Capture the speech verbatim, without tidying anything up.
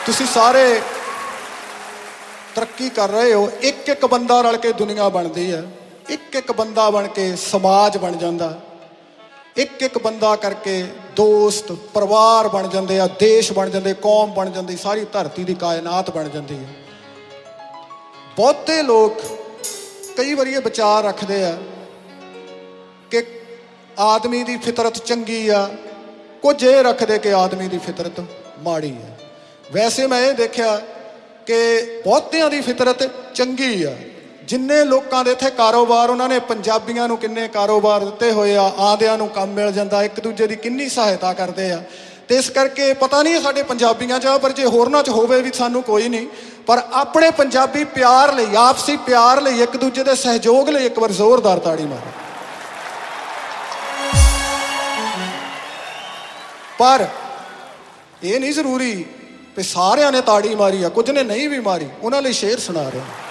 ਤੁਸੀਂ ਸਾਰੇ ਤਰੱਕੀ ਕਰ ਰਹੇ ਹੋ। ਇੱਕ ਇੱਕ ਬੰਦਾ ਰਲ ਕੇ ਦੁਨੀਆ ਬਣਦੀ ਹੈ, ਇੱਕ ਇੱਕ ਬੰਦਾ ਬਣ ਕੇ ਸਮਾਜ ਬਣ ਜਾਂਦਾ, ਇੱਕ ਇੱਕ ਬੰਦਾ ਕਰਕੇ ਦੋਸਤ ਪਰਿਵਾਰ ਬਣ ਜਾਂਦੇ ਆ, ਦੇਸ਼ ਬਣ ਜਾਂਦੇ, ਕੌਮ ਬਣ ਜਾਂਦੀ, ਸਾਰੀ ਧਰਤੀ ਦੀ ਕਾਇਨਾਤ ਬਣ ਜਾਂਦੀ ਹੈ। ਬਹੁਤੇ ਲੋਕ ਕਈ ਵਾਰੀ ਇਹ ਵਿਚਾਰ ਰੱਖਦੇ ਆ ਕਿ ਆਦਮੀ ਦੀ ਫਿਤਰਤ ਚੰਗੀ ਆ, ਕੁਝ ਇਹ ਰੱਖਦੇ ਕਿ ਆਦਮੀ ਦੀ ਫਿਤਰਤ ਮਾੜੀ ਹੈ। ਵੈਸੇ ਮੈਂ ਇਹ ਦੇਖਿਆ ਕਿ ਬਹੁਤਿਆਂ ਦੀ ਫਿਤਰਤ ਚੰਗੀ ਆ। ਜਿੰਨੇ ਲੋਕਾਂ ਦੇ ਇੱਥੇ ਕਾਰੋਬਾਰ, ਉਹਨਾਂ ਨੇ ਪੰਜਾਬੀਆਂ ਨੂੰ ਕਿੰਨੇ ਕਾਰੋਬਾਰ ਦਿੱਤੇ ਹੋਏ ਆ, ਆਂਦਿਆਂ ਨੂੰ ਕੰਮ ਮਿਲ ਜਾਂਦਾ, ਇੱਕ ਦੂਜੇ ਦੀ ਕਿੰਨੀ ਸਹਾਇਤਾ ਕਰਦੇ ਆ। ਅਤੇ ਇਸ ਕਰਕੇ ਪਤਾ ਨਹੀਂ ਸਾਡੇ ਪੰਜਾਬੀਆਂ 'ਚ ਆ, ਪਰ ਜੇ ਹੋਰਨਾਂ 'ਚ ਹੋਵੇ ਵੀ ਸਾਨੂੰ ਕੋਈ ਨਹੀਂ, ਪਰ ਆਪਣੇ ਪੰਜਾਬੀ ਪਿਆਰ ਲਈ, ਆਪਸੀ ਪਿਆਰ ਲਈ, ਇੱਕ ਦੂਜੇ ਦੇ ਸਹਿਯੋਗ ਲਈ ਇੱਕ ਵਾਰ ਜ਼ੋਰਦਾਰ ਤਾੜੀ ਮਾਰੋ। ਪਰ ਇਹ ਨਹੀਂ ਜ਼ਰੂਰੀ ਵੀ ਸਾਰਿਆਂ ਨੇ ਤਾੜੀ ਮਾਰੀ ਆ, ਕੁਝ ਨੇ ਨਹੀਂ ਵੀ ਮਾਰੀ। ਉਹਨਾਂ ਲਈ ਸ਼ੇਰ ਸੁਣਾ ਰਿਹਾ।